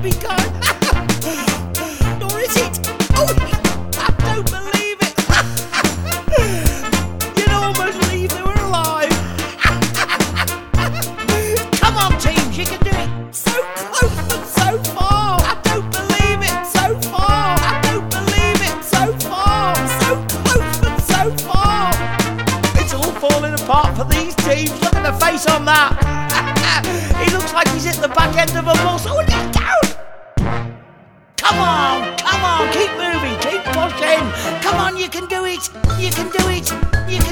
be kind. Or is it? Oh, I don't believe it. You'd almost believe they were alive. Come on, teams, you can do it. So close but so far. I don't believe it. So far. I don't believe it. So far. So close but so far. It's all falling apart for these teams. Look at the face on that. He looks like he's hit the back end of a bus. Oh, he's down. Come on, keep moving, keep pushing. Come on, you can do it. You can do it. You can